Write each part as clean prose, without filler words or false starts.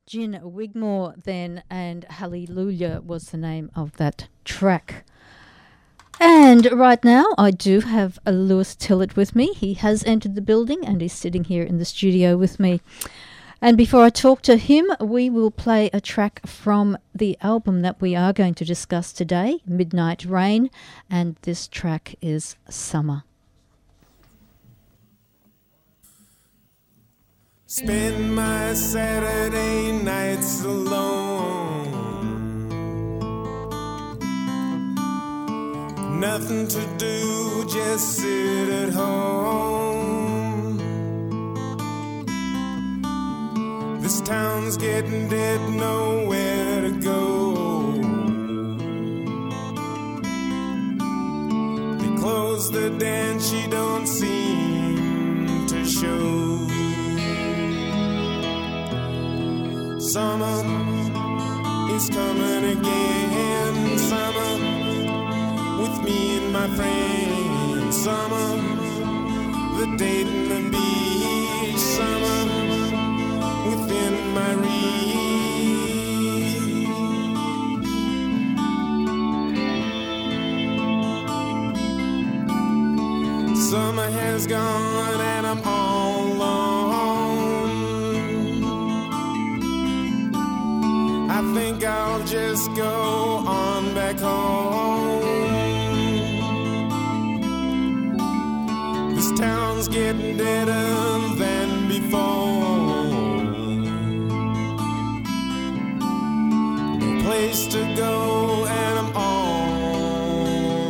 Gin Wigmore then, and Hallelujah was the name of that track. And right now I do have Lewis Tillett with me. He has entered the building and he's sitting here in the studio with me. And before I talk to him, we will play a track from the album that we are going to discuss today, Midnight Rain, and this track is Summer. Spend my Saturday nights alone. Nothing to do, just sit at home. This town's getting dead, nowhere to go. They close the dance, she don't seem to show. Summer is coming again. Summer with me and my friends. Summer, the date and the beach. Summer within my reach. Summer has gone and I'm all alone. I think I'll just go on back home. This town's getting deader than before. No place to go and I'm all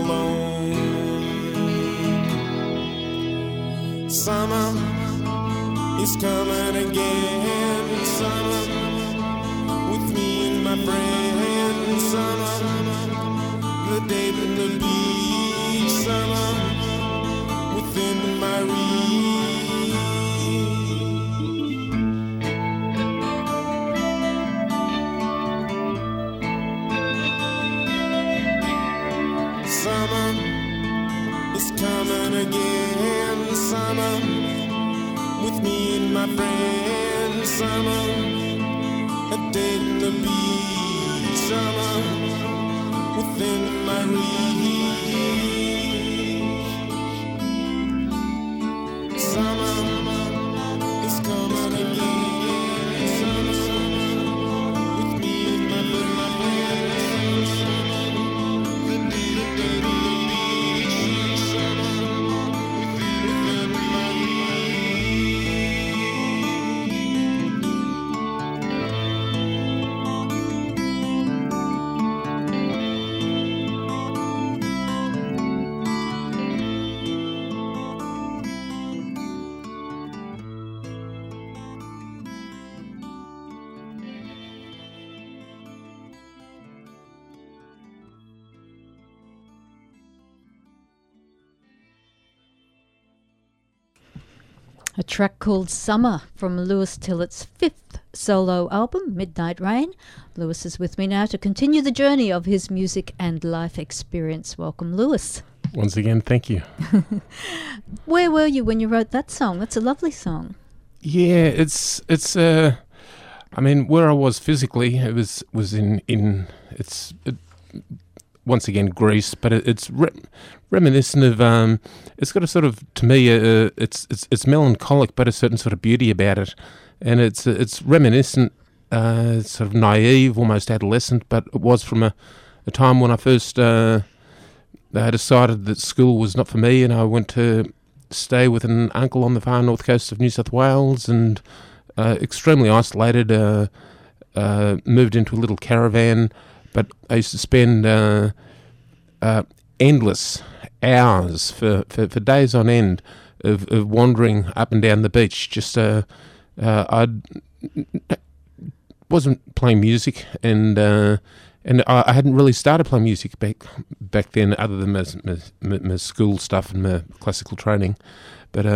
alone. Summer is coming again. Summer with me and my friends. Summer, the date and the beach. Summer within my reach. Summer is coming again. Summer with me and my friends. Summer, a date in the beach. Summer within my reach. Summer is coming again. Summer with me and my friends. The date in the beach. Summer within my A track called Summer from Lewis Tillett's fifth solo album, Midnight Rain. Lewis is with me now to continue the journey of his music and life experience. Welcome, Lewis. Once again, thank you. Where were you when you wrote that song? That's a lovely song. Yeah, it's I mean, where I was physically, it was once again Greece, but it's reminiscent of it's got a sort of, to me, it's melancholic, but a certain sort of beauty about it, and it's reminiscent, sort of naive, almost adolescent, but it was from a time when I first decided that school was not for me, and I went to stay with an uncle on the far north coast of New South Wales, and extremely isolated, moved into a little caravan, but I used to spend endless hours for days on end of wandering up and down the beach. Just I wasn't playing music, and I hadn't really started playing music back then, other than my school stuff and my classical training. But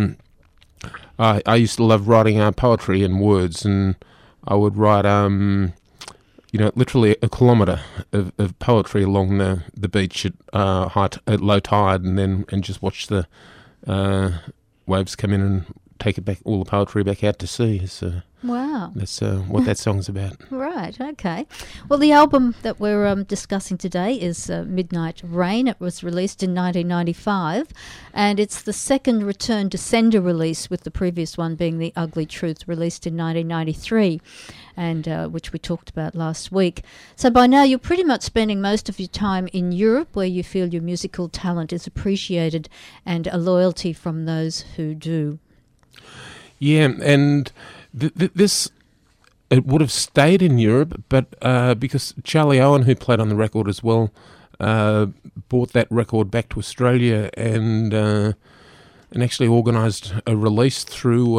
I used to love writing poetry and words, and I would write literally a kilometre of poetry along the beach at low tide, and just watch the waves come in and take it back, all the poetry back out to sea. So Wow. That's what that song's about. Right, okay. Well, the album that we're discussing today is Midnight Rain. It was released in 1995, and it's the second Return to Sender release, with the previous one being The Ugly Truth, released in 1993, and which we talked about last week. So by now you're pretty much spending most of your time in Europe, where you feel your musical talent is appreciated and a loyalty from those who do. Yeah, and this, it would have stayed in Europe, but because Charlie Owen, who played on the record as well, brought that record back to Australia and actually organised a release through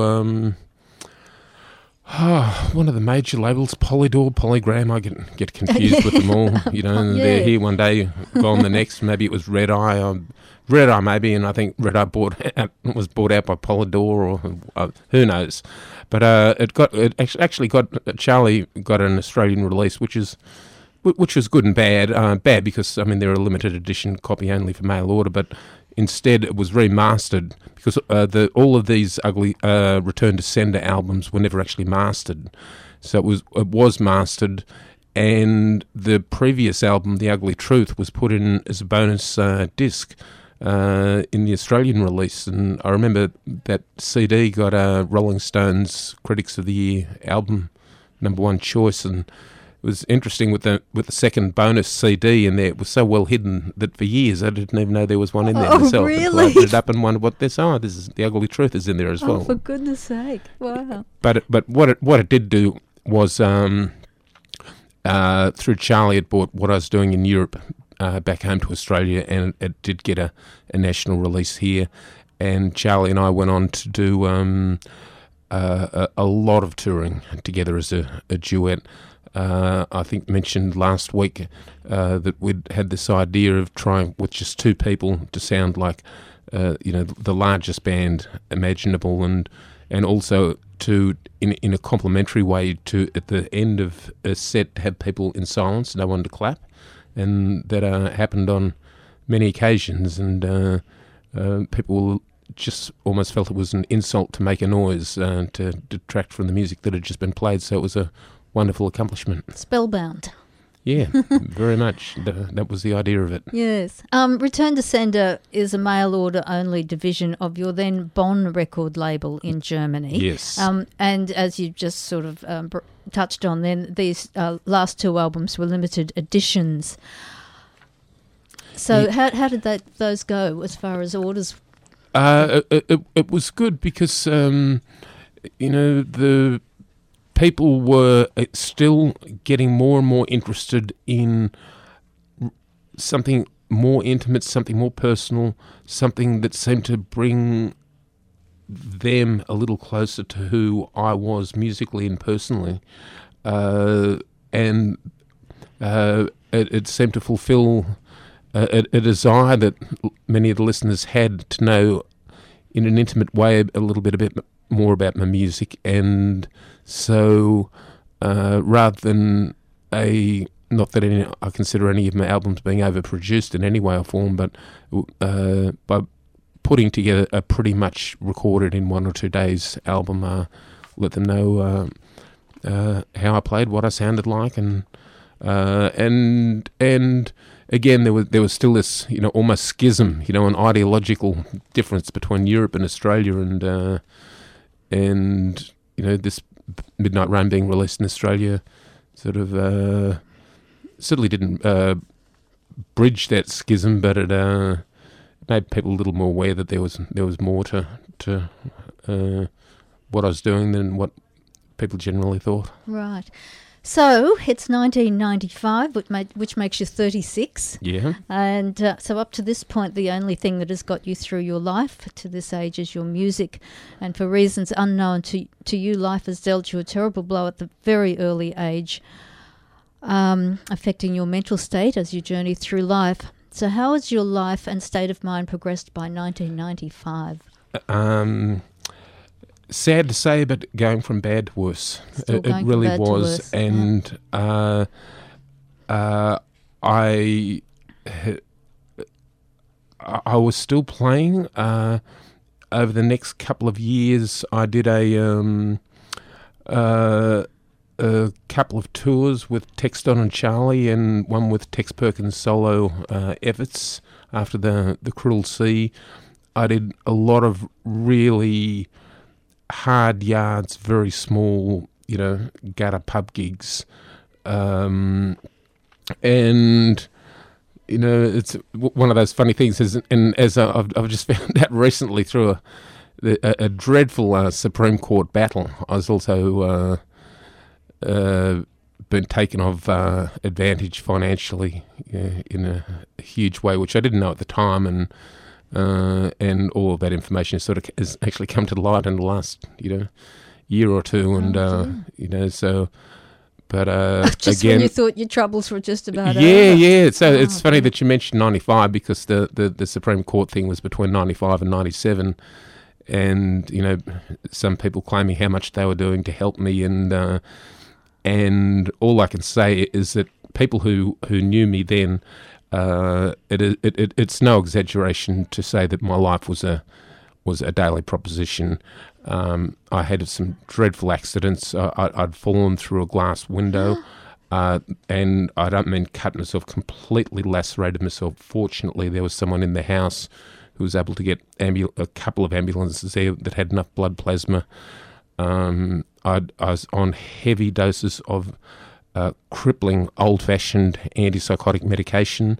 one of the major labels, Polydor, Polygram. I get confused with them all, and they're here one day, gone the next. Maybe it was Red Eye. Red Eye maybe, and I think Red Eye was bought out by Polydor, or who knows. But Charlie got an Australian release, which was good and bad. Bad because they're a limited edition copy only for mail order, but instead it was remastered because all of these ugly Return to Sender albums were never actually mastered. So it was mastered. And the previous album, The Ugly Truth, was put in as a bonus disc in the Australian release, and I remember that CD got a Rolling Stones Critics of the Year album #1 choice, and it was interesting with the second bonus CD in there. It was so well hidden that for years I didn't even know there was one in there myself. Really? I opened it up and wondered what this. This is The Ugly Truth is in there as well. Oh, for goodness sake! Wow. But what it did do was through Charlie, it brought what I was doing in Europe back home to Australia, and it did get a national release here. And Charlie and I went on to do a lot of touring together as a duet. I think mentioned last week that we'd had this idea of trying with just two people to sound like the largest band imaginable, and also to in a complimentary way to at the end of a set have people in silence, no one to clap. And that happened on many occasions, and people just almost felt it was an insult to make a noise to detract from the music that had just been played. So it was a wonderful accomplishment. Spellbound. Yeah, very much. That was the idea of it. Yes. Return to Sender is a mail order only division of your then Bonn record label in Germany. Yes. And as you just sort of touched on, then these last two albums were limited editions. So how did those go as far as orders? It was good because the people were still getting more and more interested in something more intimate, something more personal, something that seemed to bring them a little closer to who I was musically and personally. And it seemed to fulfill a desire that many of the listeners had to know in an intimate way a little bit more about my music. And so rather than not that I consider any of my albums being overproduced in any way or form, but by putting together a pretty much recorded in 1 or 2 days album, let them know how I played, what I sounded like, and again there was still this almost schism, an ideological difference between Europe and Australia, and this Midnight Rain being released in Australia sort of certainly didn't bridge that schism, but it made people a little more aware that there was more to what I was doing than what people generally thought. Right. So it's 1995, which makes you 36. Yeah. And so up to this point, the only thing that has got you through your life to this age is your music. And for reasons unknown to you, life has dealt you a terrible blow at the very early age, affecting your mental state as you journey through life. So how has your life and state of mind progressed by 1995? Sad to say, but going from bad to worse. It really was. And I was still playing. Over the next couple of years, I did a a couple of tours with Tex Don and Charlie, and one with Tex Perkins solo efforts after the Cruel Sea. I did a lot of really hard yards, very small, gutter pub gigs. And, it's one of those funny things, and as I've just found out recently through a dreadful Supreme Court battle, I was also been taken of advantage financially in a huge way, which I didn't know at the time, and all of that information has actually come to light in the last year or two, and so. But just again, when you thought your troubles were just about over. Yeah. So it's funny that you mentioned 95, because the Supreme Court thing was between 95 and 97, and some people claiming how much they were doing to help me, and all I can say is that people who knew me then, it's no exaggeration to say that my life was a daily proposition. I had some dreadful accidents. I'd fallen through a glass window, and I don't mean cut myself, completely lacerated myself. Fortunately, there was someone in the house who was able to get a couple of ambulances there that had enough blood plasma. I was on heavy doses of crippling old-fashioned antipsychotic medication.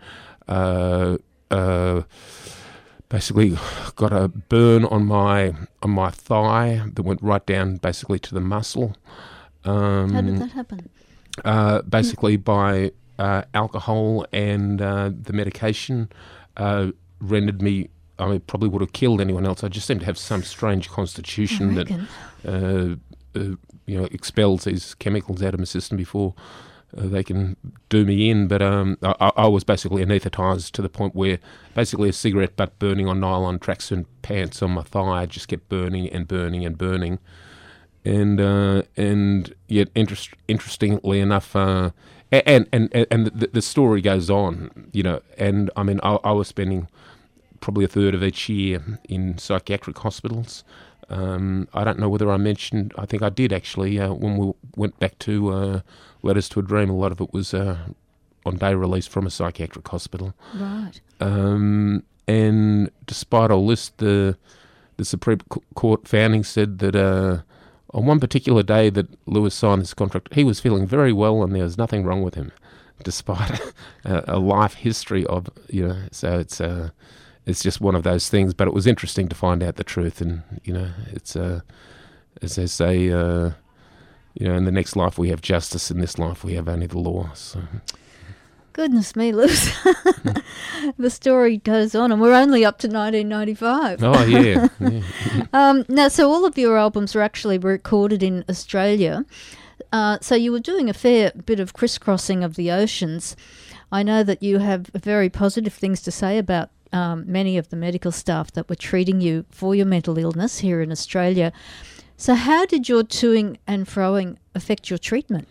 Basically got a burn on my thigh that went right down basically to the muscle. How did that happen? Basically by alcohol, and the medication rendered me, probably would have killed anyone else. I just seem to have some strange constitution that expels these chemicals out of my system before they can do me in. But I was basically anaesthetised to the point where basically a cigarette butt burning on nylon tracksuit pants on my thigh, I just kept burning and burning and burning. And yet, interestingly enough, and the story goes on, and I was spending probably a third of each year in psychiatric hospitals. I don't know whether I mentioned, I think I did actually, when we went back to Letters to a Dream, a lot of it was on day release from a psychiatric hospital. Right. And despite all this, the Supreme Court founding said that on one particular day that Lewis signed this contract, he was feeling very well and there was nothing wrong with him, despite a life history of, so it's just one of those things. But it was interesting to find out the truth, and it's as they say, in the next life we have justice, in this life we have only the law. So. Goodness me, Lewis. The story goes on, and we're only up to 1995. Oh, yeah. Now, so all of your albums were actually recorded in Australia. So you were doing a fair bit of crisscrossing of the oceans. I know that you have very positive things to say about many of the medical staff that were treating you for your mental illness here in Australia. So how did your toing and froing affect your treatment?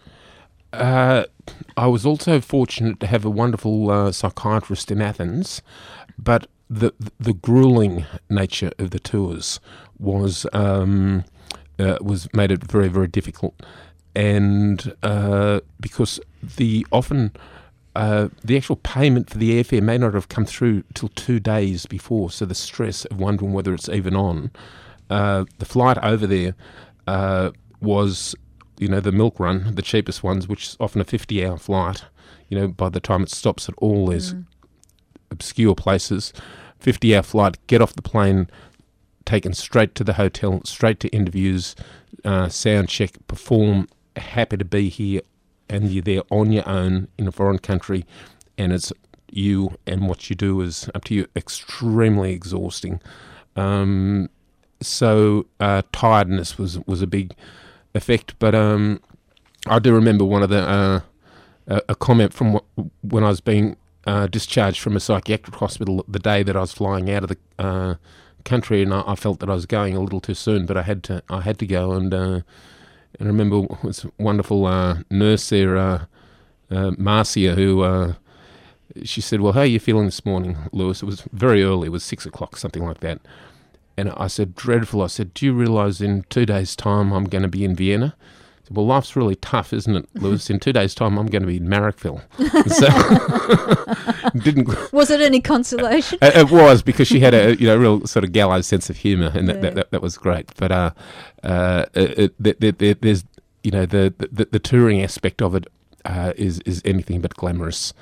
I was also fortunate to have a wonderful psychiatrist in Athens, but the grueling nature of the tours was made it very, very difficult, and because the actual payment for the airfare may not have come through till 2 days before, so the stress of wondering whether it's even on. The flight over there was, the milk run, the cheapest ones, which is often a 50-hour flight. By the time it stops at all these obscure places, 50-hour flight, get off the plane, taken straight to the hotel, straight to interviews, sound check, perform, happy to be here, and you're there on your own in a foreign country, and it's you and what you do is up to you, extremely exhausting. So tiredness was a big effect, but I do remember one of the a comment from when I was being discharged from a psychiatric hospital the day that I was flying out of the country, and I felt that I was going a little too soon, but I had to go, and I remember this wonderful nurse there, Marcia, who she said, "Well, how are you feeling this morning, Lewis?" It was very early; it was 6 o'clock, something like that. And I said, "Dreadful." I said, "Do you realise in 2 days' time I'm going to be in Vienna?" said, well, life's really tough, isn't it, Lewis? In 2 days' time, I'm going to be in Marrickville. So didn't. Was it any consolation? It was, because she had a real sort of gallows sense of humour, and that was great. But there's the touring aspect of it is anything but glamorous.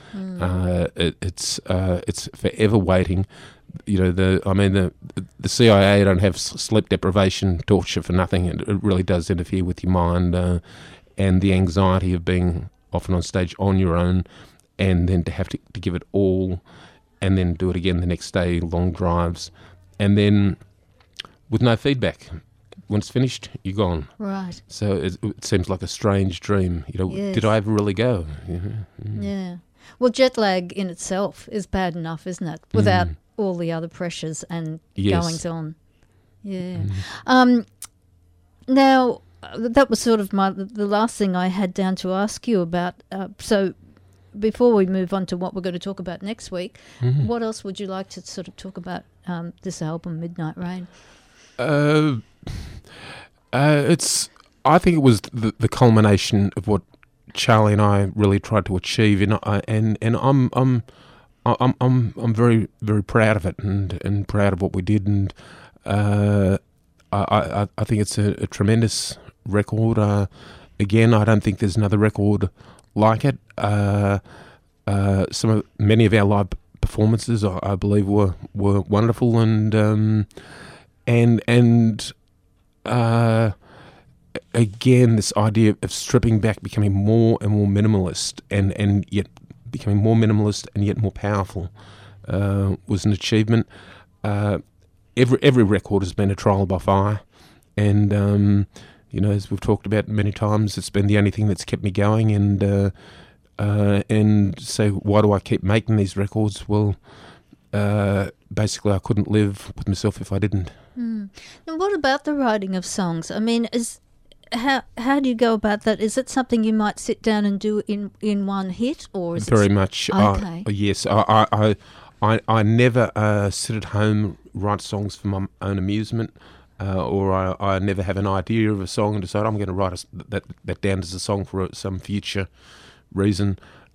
It's forever waiting. The CIA don't have sleep deprivation torture for nothing. It really does interfere with your mind, and the anxiety of being often on stage on your own, and then to have to give it all, and then do it again the next day, long drives, and then with no feedback. When it's finished, you're gone. Right. So it seems like a strange dream. Yes. Did I ever really go? Yeah. Well, jet lag in itself is bad enough, isn't it? Without all the other pressures and goings on. Yeah. Now, that was sort of the last thing I had down to ask you about. So before we move on to what we're going to talk about next week, what else would you like to sort of talk about this album, Midnight Rain? I think it was the culmination of what Charlie and I really tried to achieve, and I'm very, very proud of it, and proud of what we did, and I think it's a tremendous record. Again, I don't think there's another record like it. Many of our live performances, I believe, were wonderful, and again, this idea of stripping back, becoming more and more minimalist, and yet becoming more minimalist and yet more powerful, was an achievement. Every record has been a trial by fire, and as we've talked about many times, it's been the only thing that's kept me going. And so, why do I keep making these records? Well, basically, I couldn't live with myself if I didn't. And what about the writing of songs? I mean, how do you go about that? Is it something you might sit down and do in one hit, or is very much? Okay. Yes, I never sit at home, write songs for my own amusement, or I never have an idea of a song and decide I'm going to write that down as a song for some future reason.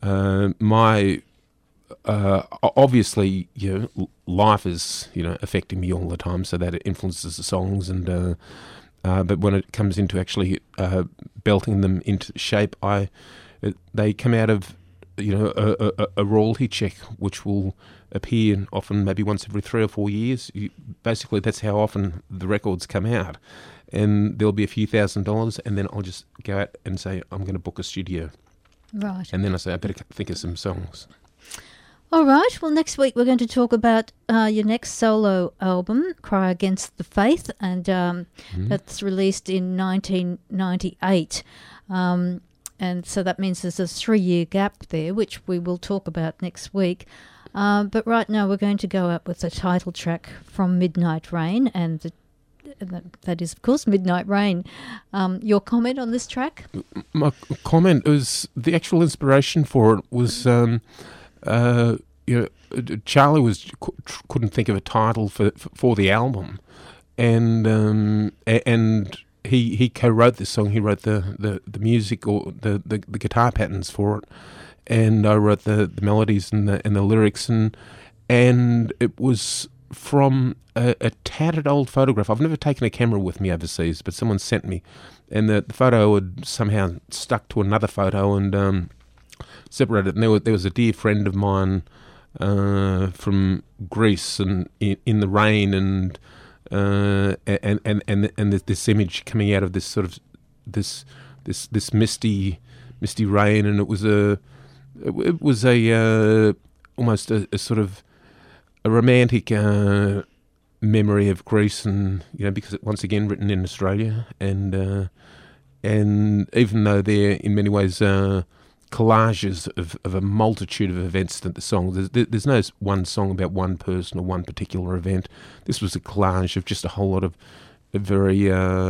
Obviously, life is affecting me all the time, so that it influences the songs. And but when it comes into actually belting them into shape, they come out of a royalty check, which will appear often maybe once every 3 or 4 years. Basically, that's how often the records come out, and there'll be a few $1,000s, and then I'll just go out and say I'm going to book a studio, right? And then I say I better think of some songs. All right. Well, next week we're going to talk about your next solo album, Cry Against the Faith, and that's released in 1998. And so that means there's a 3-year gap there, which we will talk about next week. But right now we're going to go out with the title track from Midnight Rain, and that is, of course, Midnight Rain. Your comment on this track? My comment was the actual inspiration for it was... Charlie couldn't think of a title for the album, and he co-wrote this song. He wrote the music, or the guitar patterns for it, and I wrote the melodies and the lyrics, and it was from a tattered old photograph. I've never taken a camera with me overseas, but someone sent me, and the photo had somehow stuck to another photo and separated. And there was a dear friend of mine from Greece, and in the rain, and this image coming out of this sort of this misty rain, and it was almost a sort of a romantic memory of Greece, and because it once again written in Australia, and even though they're in many ways collages of a multitude of events that the song, there's no one song about one person or one particular event. This was a collage of just a whole lot of very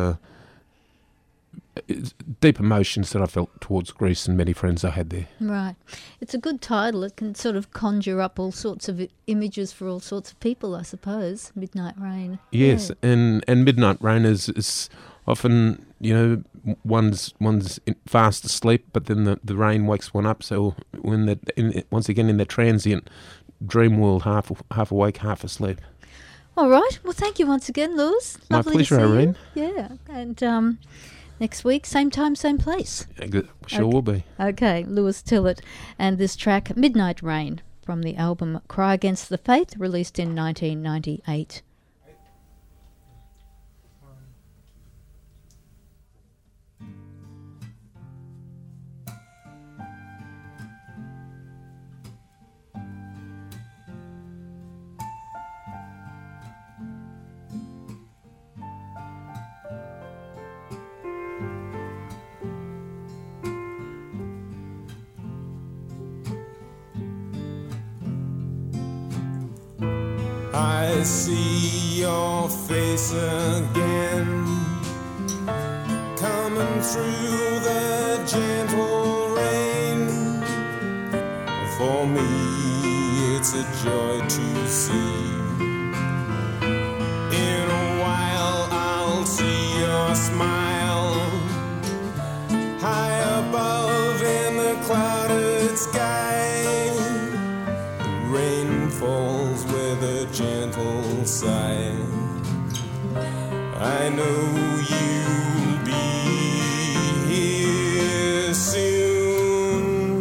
deep emotions that I felt towards Greece and many friends I had there. Right. It's a good title. It can sort of conjure up all sorts of images for all sorts of people, I suppose. Midnight Rain. Yes, yeah. and Midnight Rain is often, one's fast asleep, but then the rain wakes one up. So when once again in the transient dream world, half awake, half asleep. All right. Well, thank you once again, Lewis. My Lovely pleasure, to see Irene. you. Yeah. And next week, same time, same place. Sure will be. Okay, Lewis Tillett. And this track, Midnight Rain, from the album Cry Against the Faith, released in 1998. I see your face again, coming through the gentle rain. For me, it's a joy to see. In a while, I'll see your smile, high above in the clouded sky. The rain falls with a gentle sigh. I know you'll be here soon.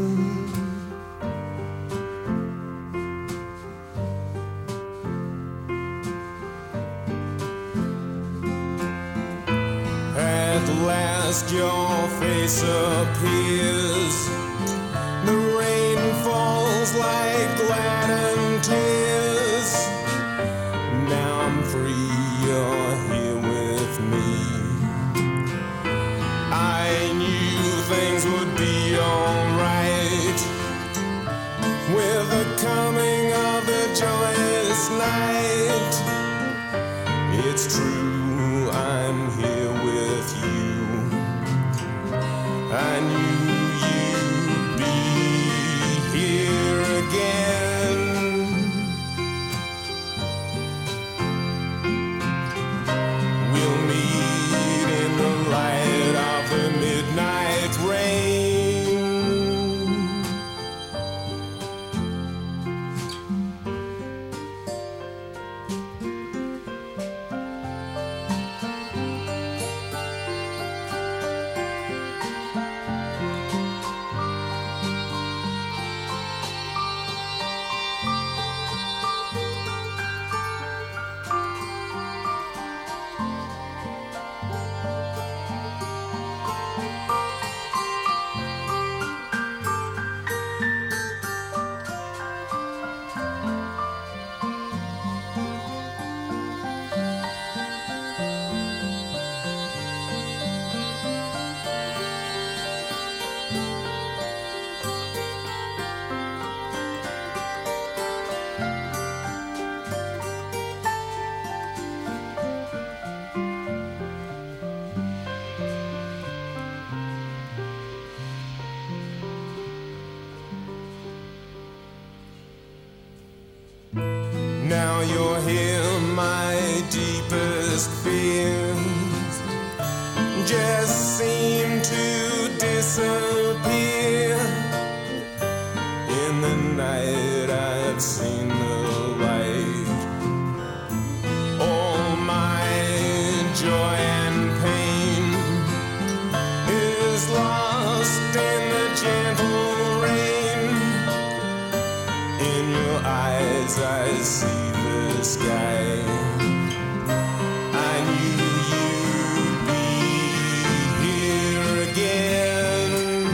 At last your face appears. The rain falls like gladdened tears. Now I'm free, you're here with me. I knew things would be alright with the coming of the joyous night. It's true, I'm here with you. I knew you'd be here again. We'll meet in the light of the midnight rain. Now you're here, my deepest fears just seem to disappear. In the night I've seen the light. All my joy and pain is lost in the gentle rain. In your eyes I see the sky. I knew you'd be here again.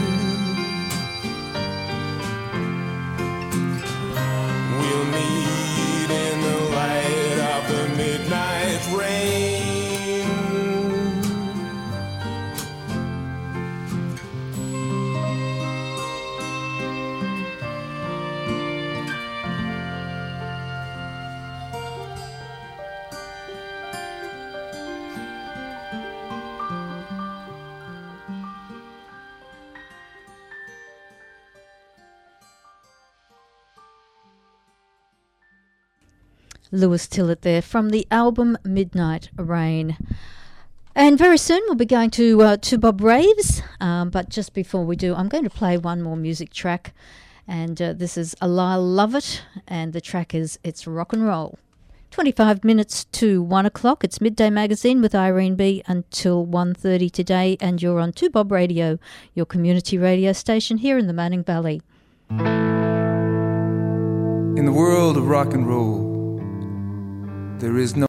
We'll meet in the light of the midnight rain. Lewis Tillett there from the album Midnight Rain. And very soon we'll be going to Bob Raves. But just before we do, I'm going to play one more music track. And this is Lyle Lovett. And the track is It's Rock and Roll. 25 minutes to 1 o'clock. It's Midday Magazine with Irene B until 1:30 today. And you're on 2Bob Radio, your community radio station here in the Manning Valley. In the world of rock and roll, there is no